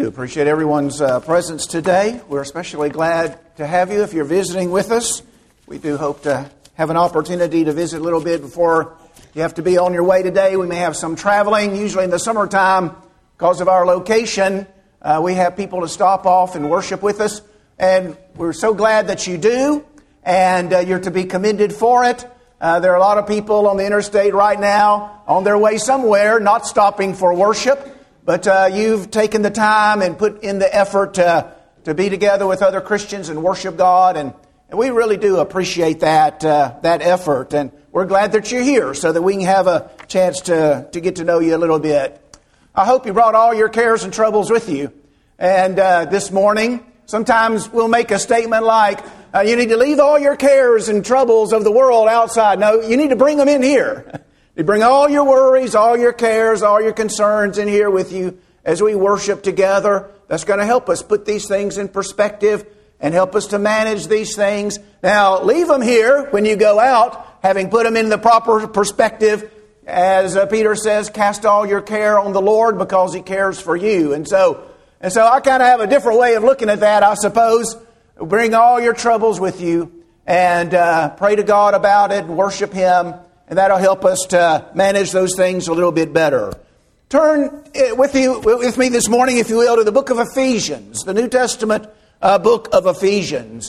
do appreciate everyone's presence today. We're especially glad to have you if you're visiting with us. We do hope to have an opportunity to visit a little bit before you have to be on your way today. We may have some traveling. Usually in the summertime, because of our location, we have people to stop off and worship with us. And we're so glad that you do, and you're to be commended for it. There are a lot of people on the interstate right now on their way somewhere, not stopping for worship. But you've taken the time and put in the effort to be together with other Christians and worship God. And we really do appreciate that effort. And we're glad that you're here so that we can have a chance to get to know you a little bit. I hope you brought all your cares and troubles with you. And this morning, sometimes we'll make a statement like, you need to leave all your cares and troubles of the world outside. No, you need to bring them in here. You bring all your worries, all your cares, all your concerns in here with you as we worship together. That's going to help us put these things in perspective and help us to manage these things. Now, leave them here when you go out, having put them in the proper perspective. As Peter says, cast all your care on the Lord because He cares for you. And so I kind of have a different way of looking at that, I suppose. Bring all your troubles with you and pray to God about it and worship Him. And that'll help us to manage those things a little bit better. Turn with me this morning, if you will, to the book of Ephesians, the New Testament book of Ephesians.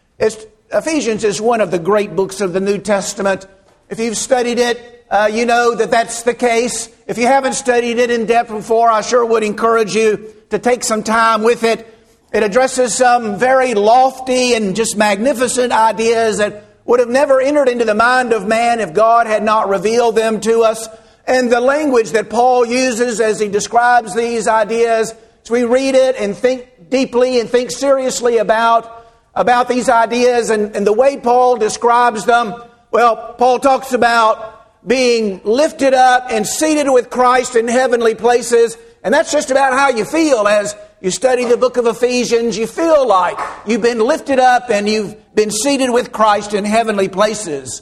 Ephesians is one of the great books of the New Testament. If you've studied it, you know that that's the case. If you haven't studied it in depth before, I sure would encourage you to take some time with it. It addresses some very lofty and just magnificent ideas that would have never entered into the mind of man if God had not revealed them to us. And the language that Paul uses as he describes these ideas, as we read it and think deeply and think seriously about these ideas and the way Paul describes them, well, Paul talks about being lifted up and seated with Christ in heavenly places. And that's just about how you feel as you study the book of Ephesians. You feel like you've been lifted up and you've been seated with Christ in heavenly places.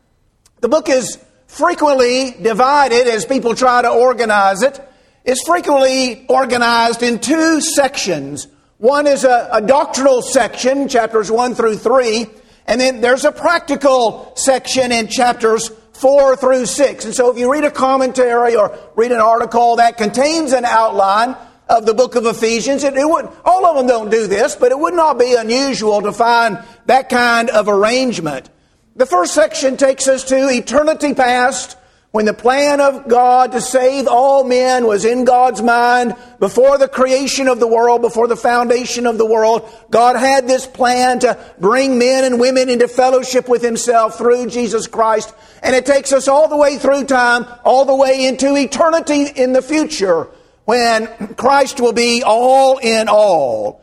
The book is frequently divided as people try to organize it. It's frequently organized in two sections. One is a doctrinal section, chapters 1 through 3. And then there's a practical section in chapters 4 through 6. And so if you read a commentary or read an article that contains an outline of the book of Ephesians, all of them don't do this, but it would not be unusual to find that kind of arrangement. The first section takes us to eternity past, when the plan of God to save all men was in God's mind before the creation of the world, before the foundation of the world. God had this plan to bring men and women into fellowship with Himself through Jesus Christ. And it takes us all the way through time, all the way into eternity in the future, when Christ will be all in all.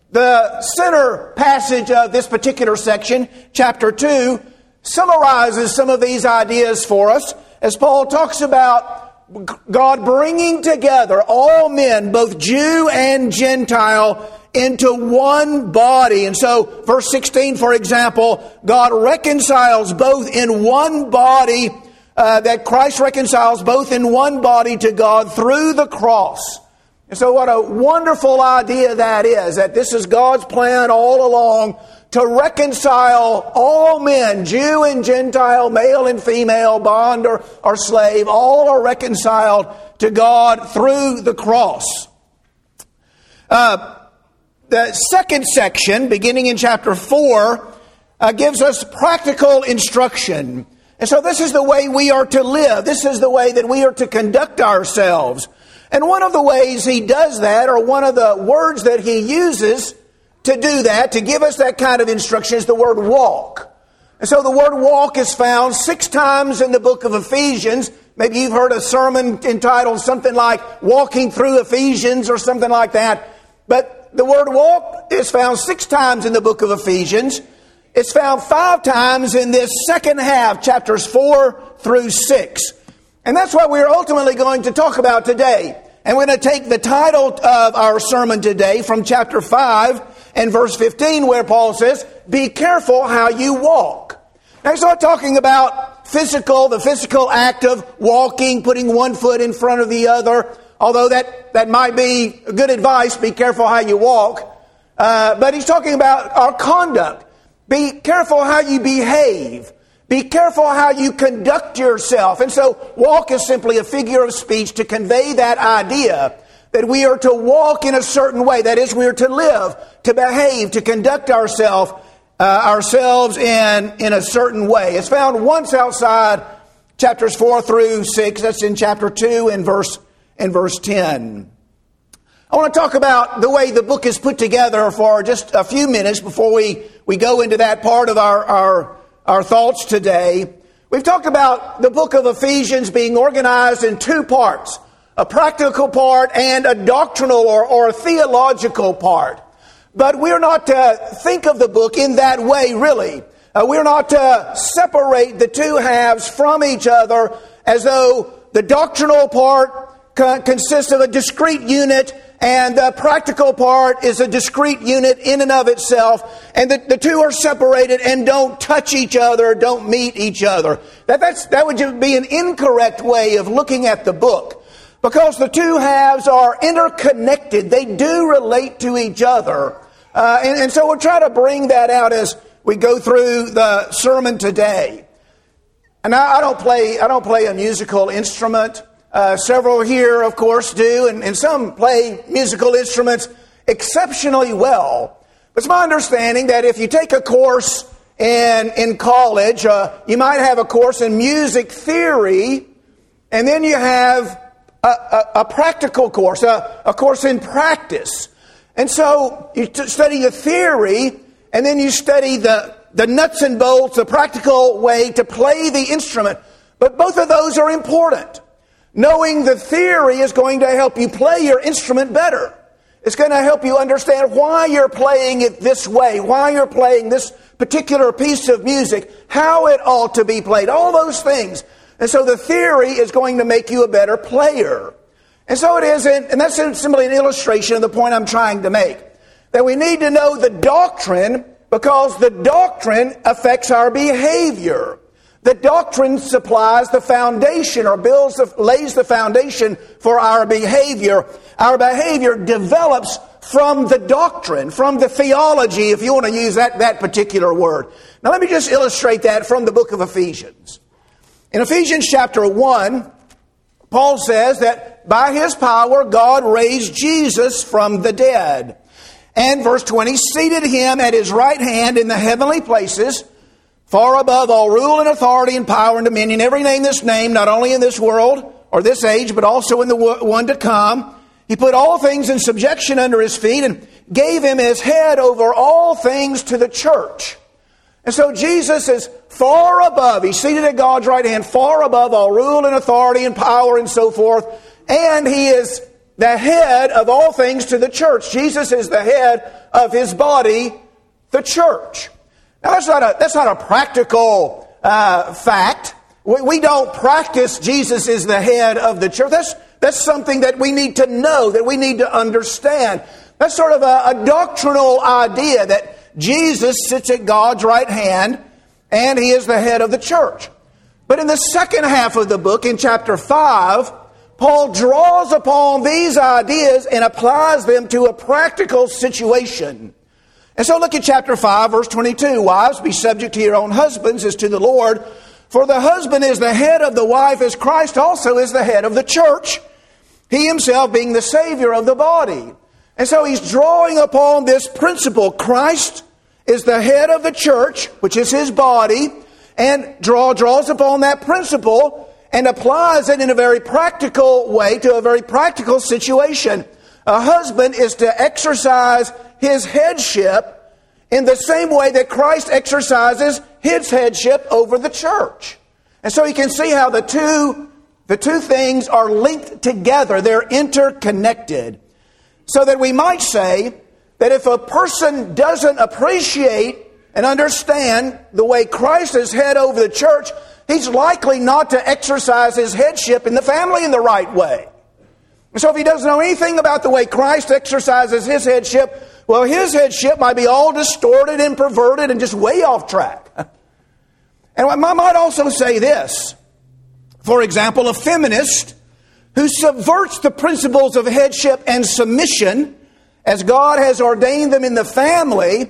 The center passage of this particular section, chapter 2, summarizes some of these ideas for us as Paul talks about God bringing together all men, both Jew and Gentile, into one body. And so, verse 16, for example, God reconciles both in one body, that Christ reconciles both in one body to God through the cross. And so what a wonderful idea that is, that this is God's plan all along to reconcile all men, Jew and Gentile, male and female, bond or slave, all are reconciled to God through the cross. The second section, beginning in chapter 4, gives us practical instruction. And so this is the way we are to live. This is the way that we are to conduct ourselves. And one of the ways he does that, or one of the words that he uses to do that, to give us that kind of instruction, is the word walk. And so the word walk is found 6 times in the book of Ephesians. Maybe you've heard a sermon entitled something like Walking Through Ephesians or something like that. But the word walk is found 6 times in the book of Ephesians. It's found 5 times in this second half, chapters 4 through 6. And that's what we're ultimately going to talk about today. And we're going to take the title of our sermon today from chapter 5 and verse 15, where Paul says, be careful how you walk. Now he's not talking about the physical act of walking, putting one foot in front of the other, although that might be good advice, be careful how you walk. But he's talking about our conduct. Be careful how you behave. Be careful how you conduct yourself. And so walk is simply a figure of speech to convey that idea that we are to walk in a certain way. That is, we are to live, to behave, to conduct ourselves in a certain way. It's found once outside chapters 4 through 6. That's in chapter 2 and verse 10. I want to talk about the way the book is put together for just a few minutes before we go into that part of our thoughts today. We've talked about the book of Ephesians being organized in two parts, a practical part and a doctrinal or a theological part. But we're not to think of the book in that way, really. We're not to separate the two halves from each other as though the doctrinal part consists of a discrete unit and the practical part is a discrete unit in and of itself, and the two are separated and don't touch each other, don't meet each other. That would be an incorrect way of looking at the book, because the two halves are interconnected. They do relate to each other. And so we'll try to bring that out as we go through the sermon today. And I don't play a musical instrument. Several here, of course, do, and some play musical instruments exceptionally well. But it's my understanding that if you take a course in college, you might have a course in music theory, and then you have a practical course, a course in practice. And so you study the theory, and then you study the nuts and bolts, the practical way to play the instrument. But both of those are important. Knowing the theory is going to help you play your instrument better. It's going to help you understand why you're playing it this way, why you're playing this particular piece of music, how it ought to be played, all those things. And so the theory is going to make you a better player. And so it is, and that's simply an illustration of the point I'm trying to make, that we need to know the doctrine because the doctrine affects our behavior. The doctrine supplies the foundation or lays the foundation for our behavior. Our behavior develops from the doctrine, from the theology, if you want to use that particular word. Now let me just illustrate that from the book of Ephesians. In Ephesians chapter 1, Paul says that by his power God raised Jesus from the dead. And verse 20, seated him at his right hand in the heavenly places, far above all rule and authority and power and dominion, every name that's named, not only in this world or this age, but also in the one to come. He put all things in subjection under his feet and gave him his head over all things to the church. And so Jesus is far above. He's seated at God's right hand, far above all rule and authority and power and so forth. And he is the head of all things to the church. Jesus is the head of his body, the church. Now, that's not a practical fact. We don't practice Jesus is the head of the church. That's something that we need to know, that we need to understand. That's sort of a doctrinal idea that Jesus sits at God's right hand and he is the head of the church. But in the second half of the book, in chapter 5, Paul draws upon these ideas and applies them to a practical situation. And so look at chapter 5, verse 22. Wives, be subject to your own husbands as to the Lord. For the husband is the head of the wife, as Christ also is the head of the church, he himself being the Savior of the body. And so he's drawing upon this principle. Christ is the head of the church, which is his body, and draws upon that principle and applies it in a very practical way to a very practical situation. A husband is to exercise his headship in the same way that Christ exercises his headship over the church. And so you can see how the two things are linked together. They're interconnected. So that we might say that if a person doesn't appreciate and understand the way Christ is head over the church, he's likely not to exercise his headship in the family in the right way. And so if he doesn't know anything about the way Christ exercises his headship, well, his headship might be all distorted and perverted and just way off track. And I might also say this. For example, a feminist who subverts the principles of headship and submission, as God has ordained them in the family,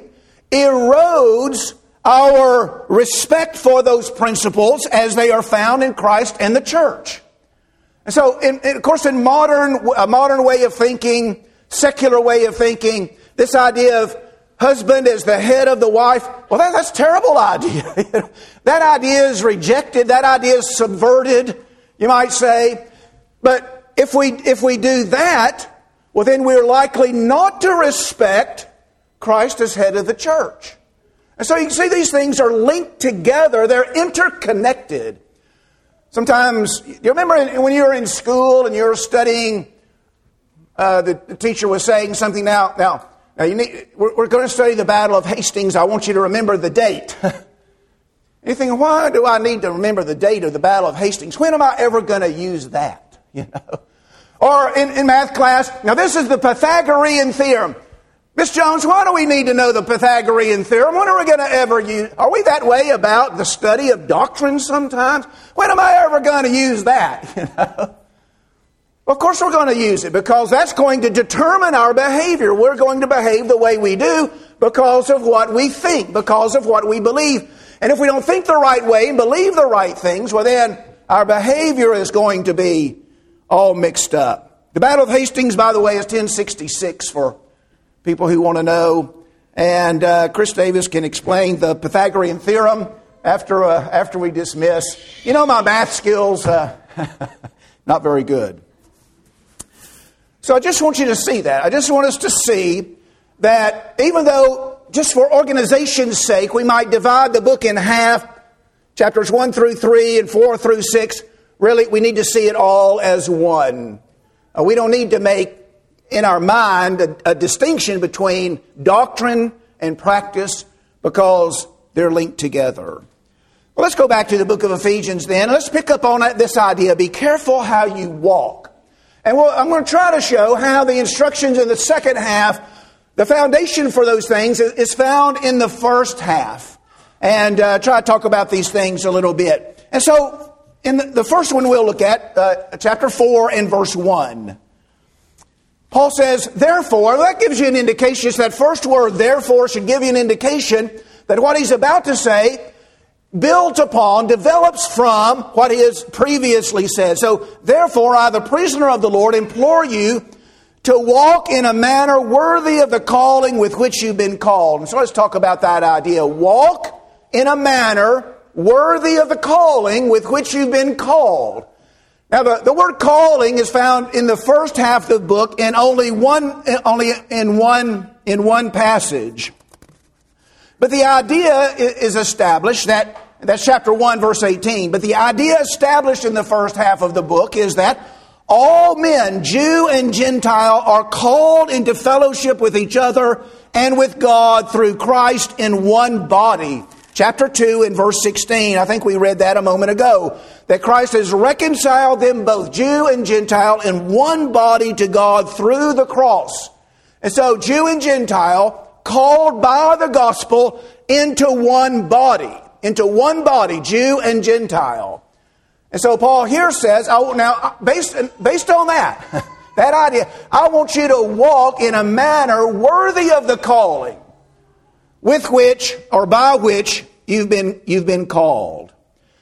erodes our respect for those principles as they are found in Christ and the church. And so, of course, in a modern way of thinking, secular way of thinking, this idea of husband as the head of the wife, well, that's a terrible idea. That idea is rejected. That idea is subverted, you might say. But if we do that, well, then we're likely not to respect Christ as head of the church. And so you can see these things are linked together. They're interconnected. Sometimes, you remember when you were in school and you were studying, the teacher was saying something now we're going to study the Battle of Hastings. I want you to remember the date. You think, why do I need to remember the date of the Battle of Hastings? When am I ever going to use that? You know? Or in math class, now this is the Pythagorean theorem. Miss Jones, why do we need to know the Pythagorean theorem? When are we going to ever use? Are we that way about the study of doctrine sometimes? When am I ever going to use that? You know? Well, of course we're going to use it because that's going to determine our behavior. We're going to behave the way we do because of what we think, because of what we believe. And if we don't think the right way and believe the right things, well then our behavior is going to be all mixed up. The Battle of Hastings, by the way, is 1066 for people who want to know. And Chris Davis can explain the Pythagorean theorem after we dismiss. You know, my math skills, not very good. So I just want you to see that. I just want us to see that even though, just for organization's sake, we might divide the book in half, chapters 1 through 3 and 4 through 6, really we need to see it all as one. We don't need to make in our mind a distinction between doctrine and practice because they're linked together. Well, let's go back to the book of Ephesians then. Let's pick up on this idea. Be careful how you walk. And I'm going to try to show how the instructions in the second half, the foundation for those things is found in the first half. And try to talk about these things a little bit. And so, in the first one we'll look at, chapter 4 and verse 1. Paul says, therefore, that gives you an indication, just that first word, therefore, should give you an indication that what he's about to say builds upon, develops from what he has previously said. So, therefore, I, the prisoner of the Lord, implore you to walk in a manner worthy of the calling with which you've been called. And so let's talk about that idea. Walk in a manner worthy of the calling with which you've been called. Now, the word calling is found in the first half of the book in only in one passage. But the idea is established that's chapter 1, verse 18. But the idea established in the first half of the book is that all men, Jew and Gentile, are called into fellowship with each other and with God through Christ in one body. Chapter 2 and verse 16, I think we read that a moment ago, that Christ has reconciled them, both Jew and Gentile, in one body to God through the cross. And so Jew and Gentile, called by the gospel into one body, Jew and Gentile. And so Paul here says, now based on that, that idea, I want you to walk in a manner worthy of the calling with which or by which you've been called.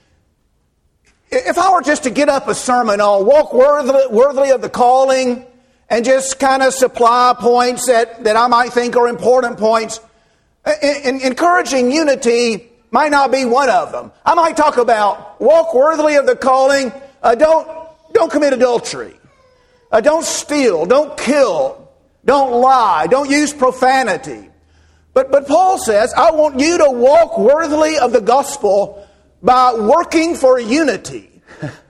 If I were just to get up a sermon on walk worthily of the calling and just kind of supply points that I might think are important points, encouraging unity might not be one of them. I might talk about walk worthily of the calling. Don't commit adultery. Don't steal. Don't kill. Don't lie. Don't use profanity. But Paul says, I want you to walk worthily of the gospel by working for unity.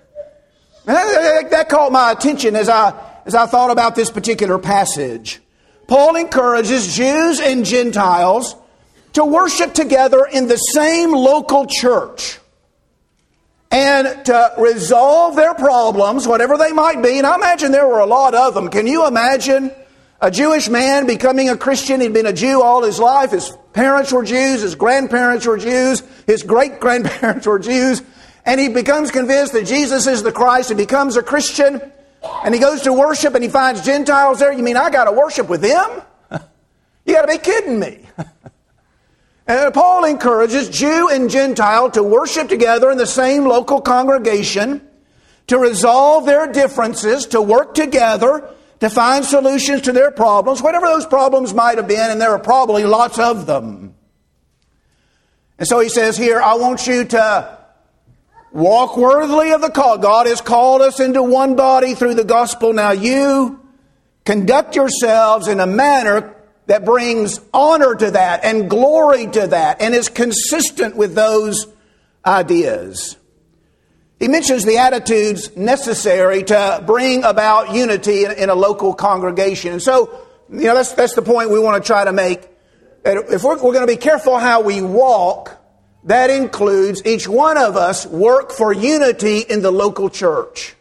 That caught my attention as I thought about this particular passage. Paul encourages Jews and Gentiles to worship together in the same local church and to resolve their problems, whatever they might be. And I imagine there were a lot of them. Can you imagine a Jewish man becoming a Christian? He'd been a Jew all his life. His parents were Jews. His grandparents were Jews. His great-grandparents were Jews. And he becomes convinced that Jesus is the Christ and becomes a Christian. and he goes to worship and he finds Gentiles there. You mean I got to worship with them? You got to be kidding me. And Paul encourages Jew and Gentile to worship together in the same local congregation, to resolve their differences, to work together, to find solutions to their problems, whatever those problems might have been, and there are probably lots of them. And so he says here, I want you to walk worthily of the call. God has called us into one body through the gospel. Now you conduct yourselves in a manner that brings honor to that and glory to that and is consistent with those ideas. He mentions the attitudes necessary to bring about unity in a local congregation. And so, that's the point we want to try to make. If we're going to be careful how we walk, that includes each one of us work for unity in the local church.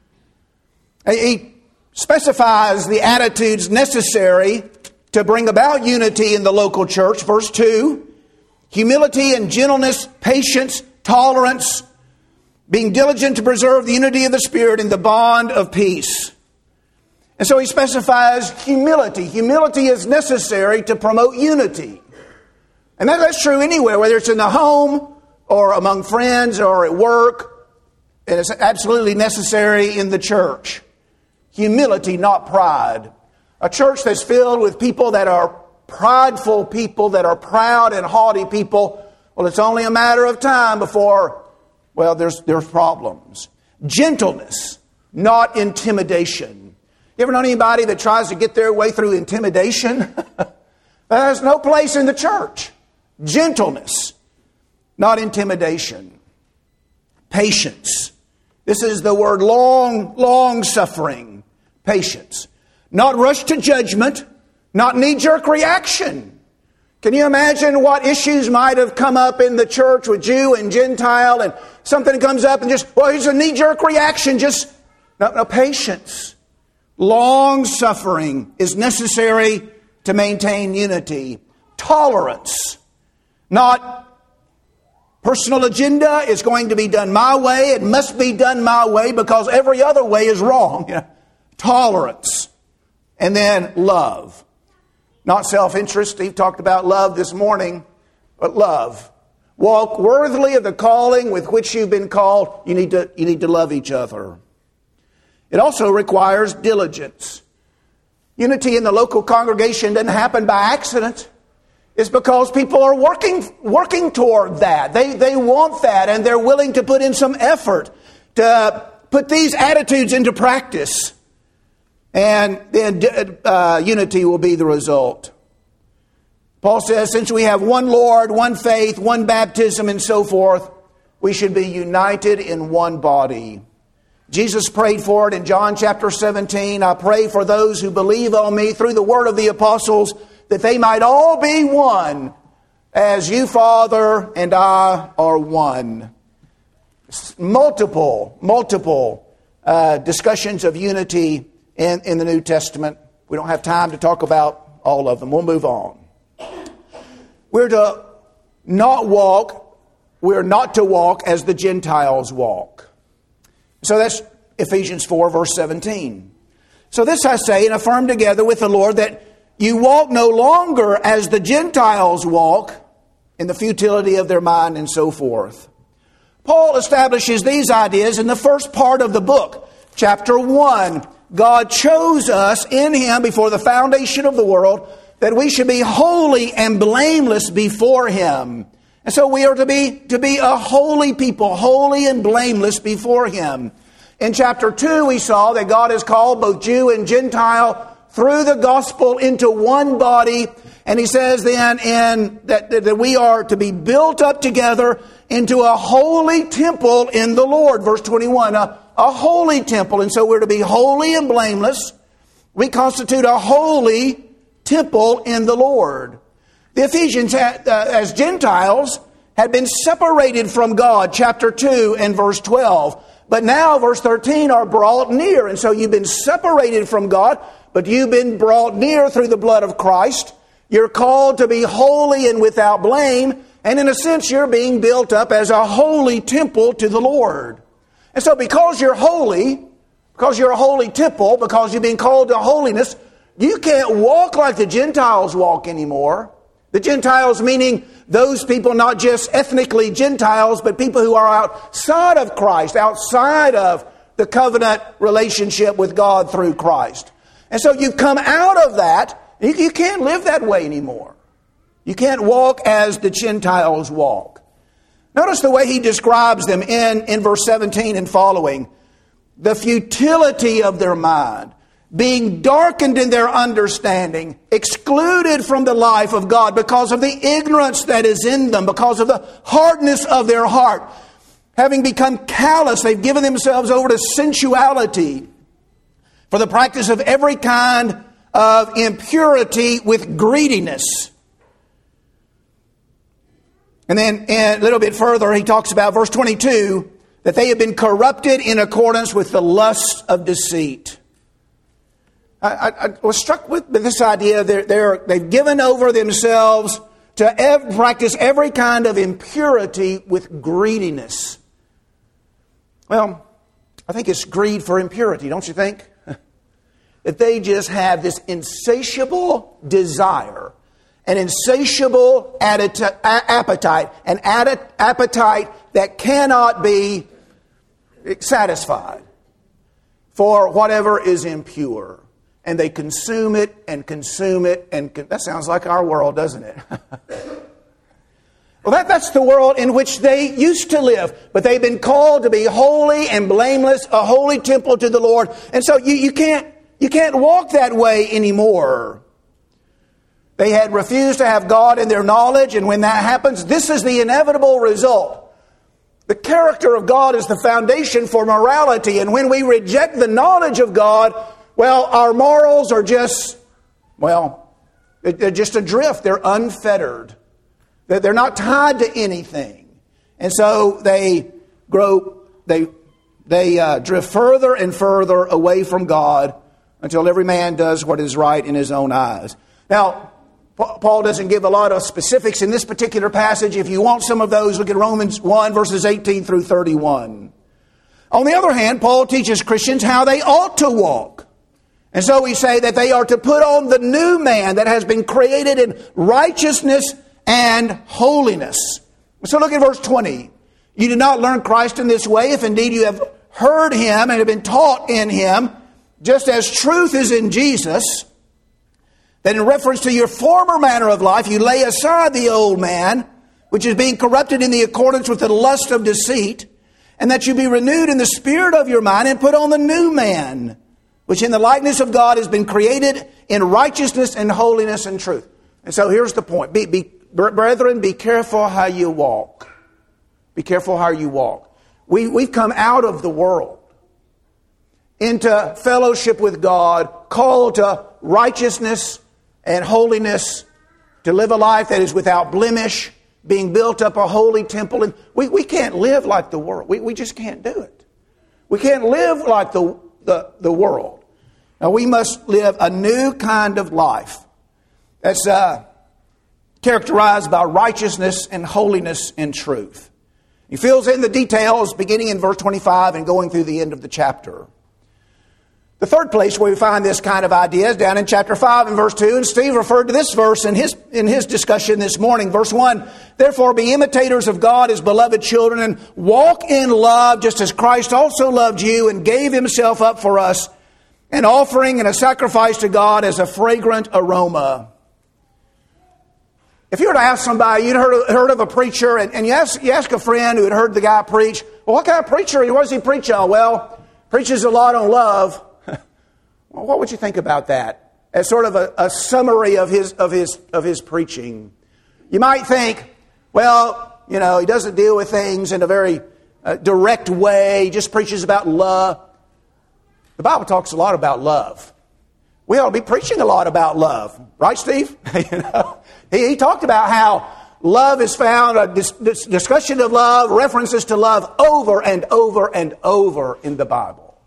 He specifies the attitudes necessary to bring about unity in the local church. Verse 2, humility and gentleness, patience, tolerance, being diligent to preserve the unity of the Spirit in the bond of peace. And so he specifies humility. Humility is necessary to promote unity. And that's true anywhere, whether it's in the home or among friends or at work. And it's absolutely necessary in the church. Humility, not pride. A church that's filled with people that are prideful people, that are proud and haughty people, well, it's only a matter of time before, there's problems. Gentleness, not intimidation. You ever known anybody that tries to get their way through intimidation? There's no place in the church. Gentleness, not intimidation. Patience. This is the word long suffering. Patience. Not rush to judgment, not knee-jerk reaction. Can you imagine what issues might have come up in the church with Jew and Gentile, and something comes up and here's a knee-jerk reaction. No, patience. Long suffering is necessary to maintain unity. Tolerance. Not personal agenda is going to be done my way. It must be done my way because every other way is wrong. Tolerance. And then love. Not self-interest. Steve talked about love this morning, but love. Walk worthily of the calling with which you've been called. You need to love each other. It also requires diligence. Unity in the local congregation doesn't happen by accident. It's because people are working toward that. They want that, and they're willing to put in some effort to put these attitudes into practice. And then unity will be the result. Paul says, since we have one Lord, one faith, one baptism, and so forth, we should be united in one body. Jesus prayed for it in John chapter 17. I pray for those who believe on me through the word of the apostles, that they might all be one, as you, Father, and I are one. Multiple discussions of unity in the New Testament. We don't have time to talk about all of them. We'll move on. We're not to walk as the Gentiles walk. So that's Ephesians 4, verse 17. So this I say and affirm together with the Lord, that you walk no longer as the Gentiles walk, in the futility of their mind and so forth. Paul establishes these ideas in the first part of the book. Chapter 1, God chose us in Him before the foundation of the world, that we should be holy and blameless before Him. And so we are to be a holy people, holy and blameless before Him. In chapter 2, we saw that God has called both Jew and Gentile through the gospel into one body. And He says then that we are to be built up together into a holy temple in the Lord. Verse 21, a holy temple. And so we're to be holy and blameless. We constitute a holy temple in the Lord. The Ephesians, as Gentiles, had been separated from God, chapter 2 and verse 12. But now, verse 13, are brought near. And so you've been separated from God, but you've been brought near through the blood of Christ. You're called to be holy and without blame. And in a sense, you're being built up as a holy temple to the Lord. And so because you're holy, because you're a holy temple, because you've been called to holiness, you can't walk like the Gentiles walk anymore. The Gentiles meaning those people, not just ethnically Gentiles, but people who are outside of Christ, outside of the covenant relationship with God through Christ. And so you've come out of that. You can't live that way anymore. You can't walk as the Gentiles walk. Notice the way he describes them in verse 17 and following. The futility of their mind, being darkened in their understanding, excluded from the life of God because of the ignorance that is in them, because of the hardness of their heart. Having become callous, they've given themselves over to sensuality for the practice of every kind of impurity with greediness. And then a little bit further, he talks about verse 22, that they have been corrupted in accordance with the lusts of deceit. I was struck with this idea. They've given over themselves to practice every kind of impurity with greediness. Well, I think it's greed for impurity, don't you think? That they just have this insatiable desire, an insatiable appetite, an appetite that cannot be satisfied for whatever is impure. And they consume it and consume it. And that sounds like our world, doesn't it? Well, that's the world in which they used to live. But they've been called to be holy and blameless, a holy temple to the Lord. And so you can't walk that way anymore. They had refused to have God in their knowledge. And when that happens, this is the inevitable result. The character of God is the foundation for morality. And when we reject the knowledge of God, well, our morals are just, they're just adrift. They're unfettered. They're not tied to anything. And so they drift further and further away from God until every man does what is right in his own eyes. Now, Paul doesn't give a lot of specifics in this particular passage. If you want some of those, look at Romans 1, verses 18 through 31. On the other hand, Paul teaches Christians how they ought to walk. And so we say that they are to put on the new man that has been created in righteousness and holiness. So look at verse 20. You did not learn Christ in this way, if indeed you have heard him and have been taught in him, just as truth is in Jesus, that in reference to your former manner of life, you lay aside the old man, which is being corrupted in the accordance with the lust of deceit, and that you be renewed in the spirit of your mind and put on the new man, which in the likeness of God has been created in righteousness and holiness and truth. And so here's the point. Brethren, be careful how you walk. Be careful how you walk. We've come out of the world into fellowship with God, called to righteousness and holiness, to live a life that is without blemish, being built up a holy temple. And we can't live like the world. We just can't do it. We can't live like the world. Now, we must live a new kind of life that's characterized by righteousness and holiness and truth. He fills in the details beginning in verse 25 and going through the end of the chapter. The third place where we find this kind of idea is down in chapter 5 and verse 2. And Steve referred to this verse in his discussion this morning. Verse 1, therefore be imitators of God as beloved children and walk in love just as Christ also loved you and gave himself up for us, an offering and a sacrifice to God as a fragrant aroma. If you were to ask somebody, you'd heard of a preacher, and you ask a friend who had heard the guy preach, well, what kind of preacher? What does he preach on? Well, preaches a lot on love. Well, what would you think about that? As sort of a summary of his preaching. You might think, well, he doesn't deal with things in a very direct way. He just preaches about love. The Bible talks a lot about love. We ought to be preaching a lot about love. Right, Steve? He talked about how love is found, this discussion of love, references to love over and over and over in the Bible.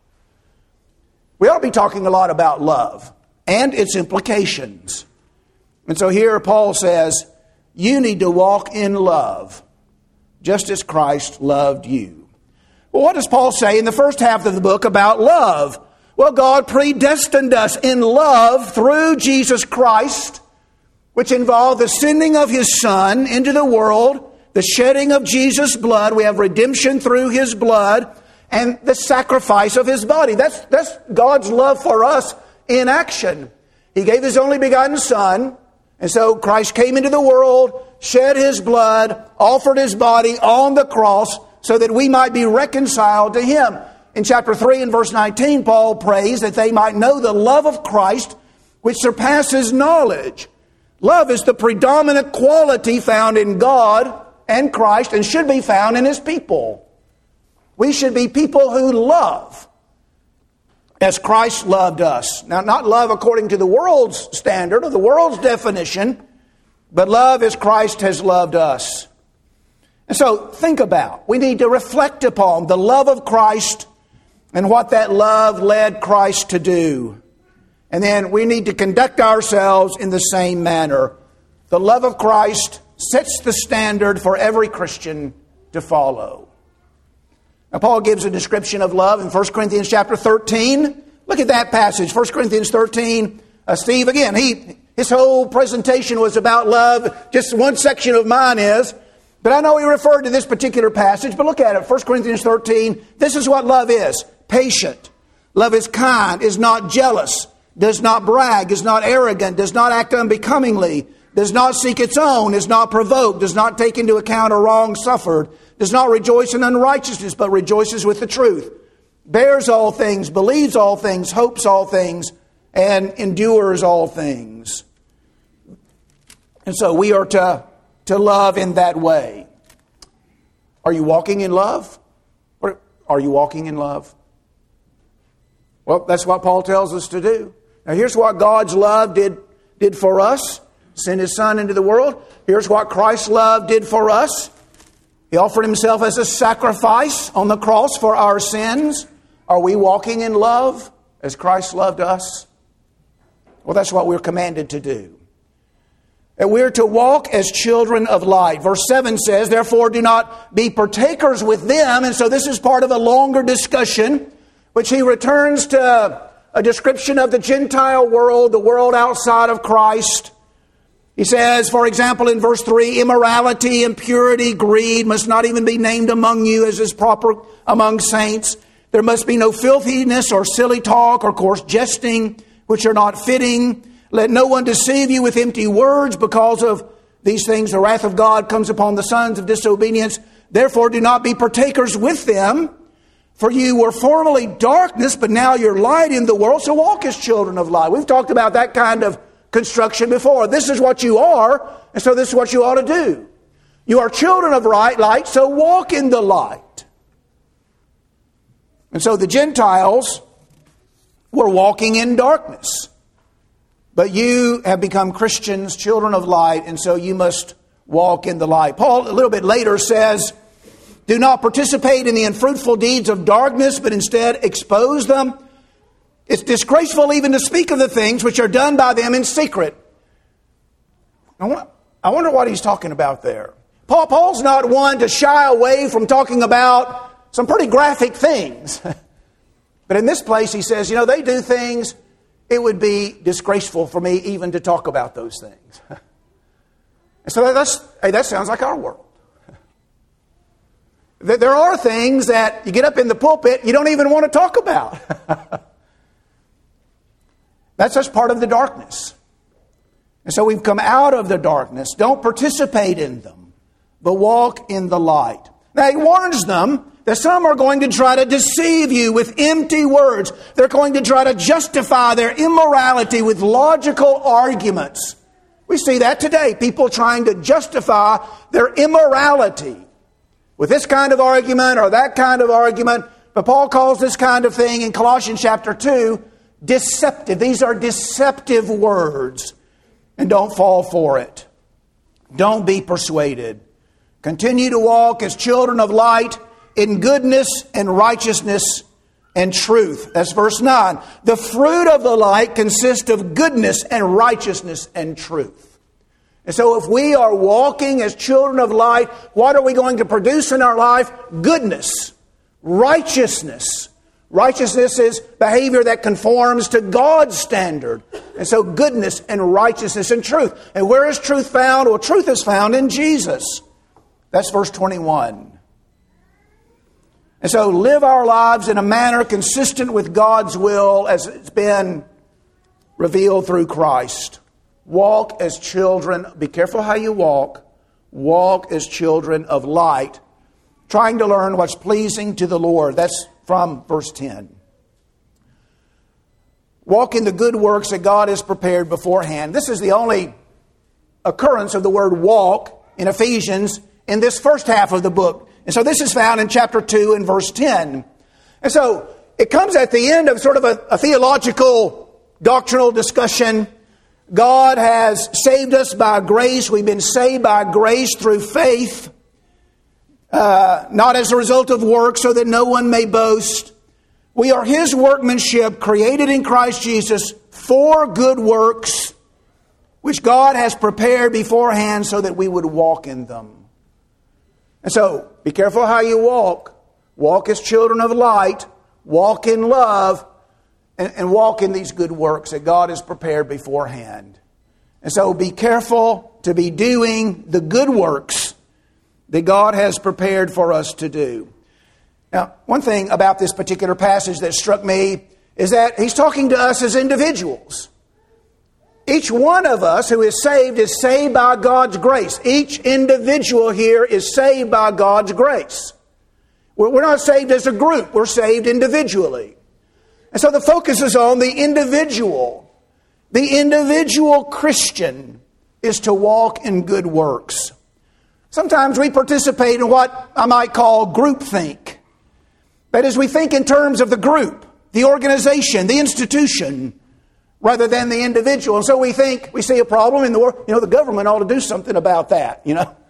We ought to be talking a lot about love and its implications. And so here Paul says, you need to walk in love, just as Christ loved you. Well, what does Paul say in the first half of the book about love? Well, God predestined us in love through Jesus Christ, which involved the sending of His Son into the world, the shedding of Jesus' blood. We have redemption through His blood, and the sacrifice of His body. That's God's love for us in action. He gave His only begotten Son, and so Christ came into the world, shed His blood, offered His body on the cross so that we might be reconciled to Him. In chapter 3 and verse 19, Paul prays that they might know the love of Christ, which surpasses knowledge. Love is the predominant quality found in God and Christ and should be found in His people. We should be people who love as Christ loved us. Now, not love according to the world's standard or the world's definition, but love as Christ has loved us. And so, think about, we need to reflect upon the love of Christ and what that love led Christ to do. And then we need to conduct ourselves in the same manner. The love of Christ sets the standard for every Christian to follow. Now, Paul gives a description of love in 1 Corinthians chapter 13. Look at that passage, 1 Corinthians 13. Steve, again, his whole presentation was about love. Just one section of mine is. But I know he referred to this particular passage. But look at it, 1 Corinthians 13. This is what love is. Patient. Love is kind, is not jealous, does not brag, is not arrogant, does not act unbecomingly, does not seek its own, is not provoked, does not take into account a wrong suffered, does not rejoice in unrighteousness, but rejoices with the truth, bears all things, believes all things, hopes all things, and endures all things. And so we are to love in that way. Are you walking in love? Or are you walking in love? Well, that's what Paul tells us to do. Now, here's what God's love did for us. Sent His Son into the world. Here's what Christ's love did for us. He offered Himself as a sacrifice on the cross for our sins. Are we walking in love as Christ loved us? Well, that's what we're commanded to do. And we're to walk as children of light. Verse 7 says, therefore do not be partakers with them. And so this is part of a longer discussion, which he returns to a description of the Gentile world, the world outside of Christ. He says, for example, in verse 3, immorality, impurity, greed must not even be named among you as is proper among saints. There must be no filthiness or silly talk or coarse jesting, which are not fitting. Let no one deceive you with empty words. Because of these things, the wrath of God comes upon the sons of disobedience. Therefore, do not be partakers with them. For you were formerly darkness, but now you're light in the world. So walk as children of light. We've talked about that kind of construction before. This is what you are, and so this is what you ought to do. You are children of light, so walk in the light. And so the Gentiles were walking in darkness. But you have become Christians, children of light, and so you must walk in the light. Paul, a little bit later, says, do not participate in the unfruitful deeds of darkness, but instead expose them. It's disgraceful even to speak of the things which are done by them in secret. I wonder what he's talking about there. Paul's not one to shy away from talking about some pretty graphic things. But in this place he says, they do things, it would be disgraceful for me even to talk about those things. And so that sounds like our world. There are things that you get up in the pulpit, you don't even want to talk about. That's just part of the darkness. And so we've come out of the darkness. Don't participate in them, but walk in the light. Now he warns them that some are going to try to deceive you with empty words. They're going to try to justify their immorality with logical arguments. We see that today. People trying to justify their immorality with this kind of argument or that kind of argument. But Paul calls this kind of thing in Colossians chapter 2 deceptive. These are deceptive words. And don't fall for it. Don't be persuaded. Continue to walk as children of light in goodness and righteousness and truth. That's verse 9. The fruit of the light consists of goodness and righteousness and truth. And so if we are walking as children of light, what are we going to produce in our life? Goodness, righteousness. Righteousness is behavior that conforms to God's standard. And so goodness and righteousness and truth. And where is truth found? Well, truth is found in Jesus. That's verse 21. And so live our lives in a manner consistent with God's will as it's been revealed through Christ. Walk as children. Be careful how you walk. Walk as children of light, trying to learn what's pleasing to the Lord. That's from verse 10. Walk in the good works that God has prepared beforehand. This is the only occurrence of the word walk in Ephesians in this first half of the book. And so this is found in chapter 2 and verse 10. And so it comes at the end of sort of a theological, doctrinal discussion. God has saved us by grace. We've been saved by grace through faith. Not as a result of work, so that no one may boast. We are His workmanship, created in Christ Jesus for good works, which God has prepared beforehand so that we would walk in them. And so, be careful how you walk. Walk as children of light. Walk in love. And walk in these good works that God has prepared beforehand. And so, be careful to be doing the good works that God has prepared for us to do. Now, one thing about this particular passage that struck me is that he's talking to us as individuals. Each one of us who is saved by God's grace. Each individual here is saved by God's grace. We're not saved as a group. We're saved individually. And so the focus is on the individual. The individual Christian is to walk in good works. Sometimes we participate in what I might call groupthink. That is, we think in terms of the group, the organization, the institution, rather than the individual. And so we see a problem in the world. The government ought to do something about that.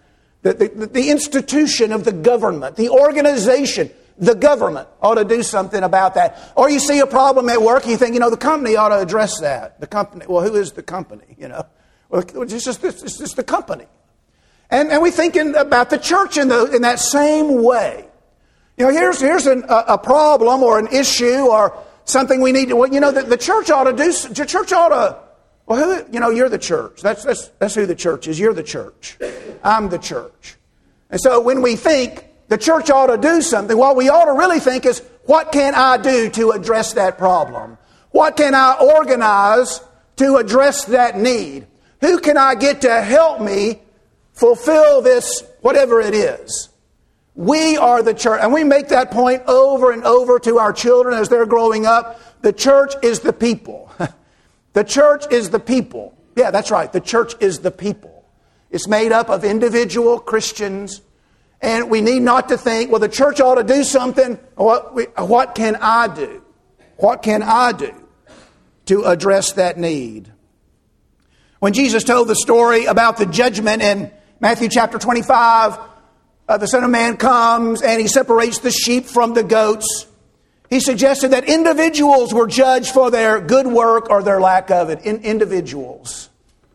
The institution of the government, the organization, the government ought to do something about that. Or you see a problem at work and you think, the company ought to address that. The company, well, who is the company? Well, it's just the company. And we think about the church in that same way. Here's a problem or an issue or something we need to. The church ought to do. The church ought to. Well, you're the church. That's who the church is. You're the church. I'm the church. And so when we think the church ought to do something, what we ought to really think is, what can I do to address that problem? What can I organize to address that need? Who can I get to help me fulfill this, whatever it is? We are the church. And we make that point over and over to our children as they're growing up. The church is the people. The church is the people. Yeah, that's right. The church is the people. It's made up of individual Christians. And we need not to think, well, the church ought to do something. What can I do? What can I do to address that need? When Jesus told the story about the judgment in Matthew chapter 25, the Son of Man comes and He separates the sheep from the goats. He suggested that individuals were judged for their good work or their lack of it. Individuals.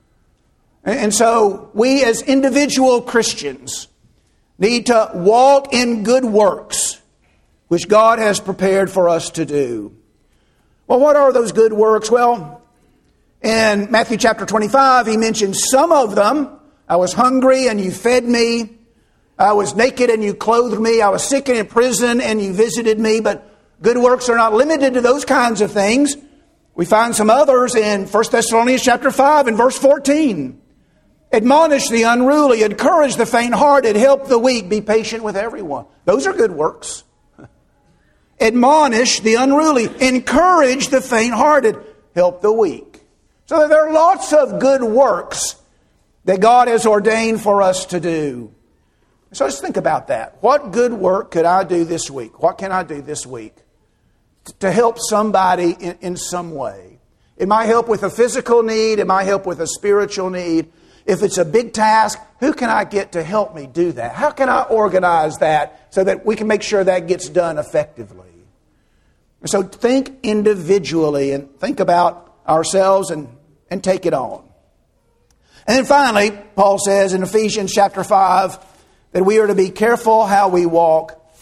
And so we as individual Christians need to walk in good works, which God has prepared for us to do. Well, what are those good works? Well, in Matthew chapter 25, He mentions some of them. I was hungry and you fed me. I was naked and you clothed me. I was sick and in prison and you visited me. But good works are not limited to those kinds of things. We find some others in 1 Thessalonians chapter 5 and verse 14. Admonish the unruly, encourage the faint-hearted, help the weak, be patient with everyone. Those are good works. Admonish the unruly, encourage the faint-hearted, help the weak. So there are lots of good works that God has ordained for us to do. So let's think about that. What good work could I do this week? What can I do this week to help somebody in some way? It might help with a physical need. It might help with a spiritual need. If it's a big task, who can I get to help me do that? How can I organize that so that we can make sure that gets done effectively? So think individually and think about ourselves and take it on. And then finally, Paul says in Ephesians chapter 5 that we are to be careful how we walk.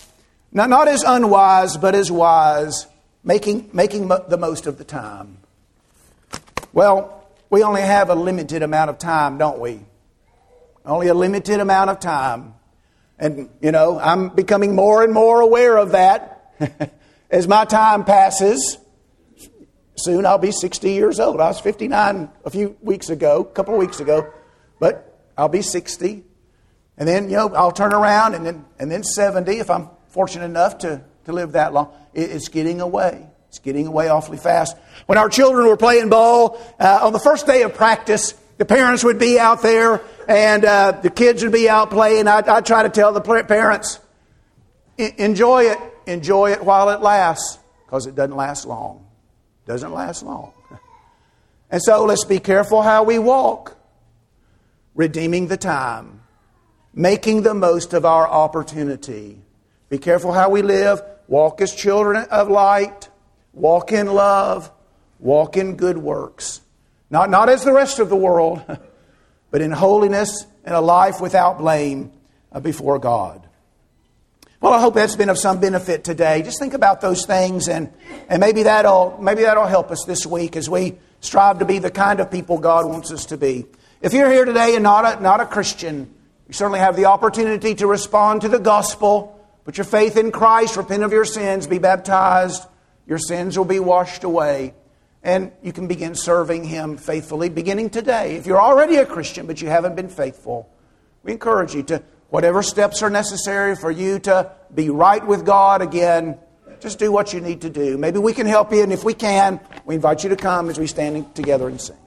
Not as unwise, but as wise, making the most of the time. Well, we only have a limited amount of time, don't we? Only a limited amount of time. And, I'm becoming more and more aware of that as my time passes. Soon I'll be 60 years old. I was 59 a couple of weeks ago, but I'll be 60. And then, I'll turn around and then 70 if I'm fortunate enough to live that long. It's getting away. It's getting away awfully fast. When our children were playing ball, on the first day of practice, the parents would be out there and the kids would be out playing. I'd try to tell the parents, enjoy it while it lasts, because it doesn't last long. It doesn't last long. And so let's be careful how we walk, redeeming the time, making the most of our opportunity. Be careful how we live. Walk as children of light. Walk in love. Walk in good works. Not as the rest of the world, but in holiness and a life without blame before God. Well, I hope that's been of some benefit today. Just think about those things, and maybe that'll help us this week as we strive to be the kind of people God wants us to be. If you're here today and not a Christian, you certainly have the opportunity to respond to the gospel. Put your faith in Christ, repent of your sins, be baptized. Your sins will be washed away. And you can begin serving Him faithfully beginning today. If you're already a Christian but you haven't been faithful, we encourage you to, whatever steps are necessary for you to be right with God again, just do what you need to do. Maybe we can help you, and if we can, we invite you to come as we stand together and sing.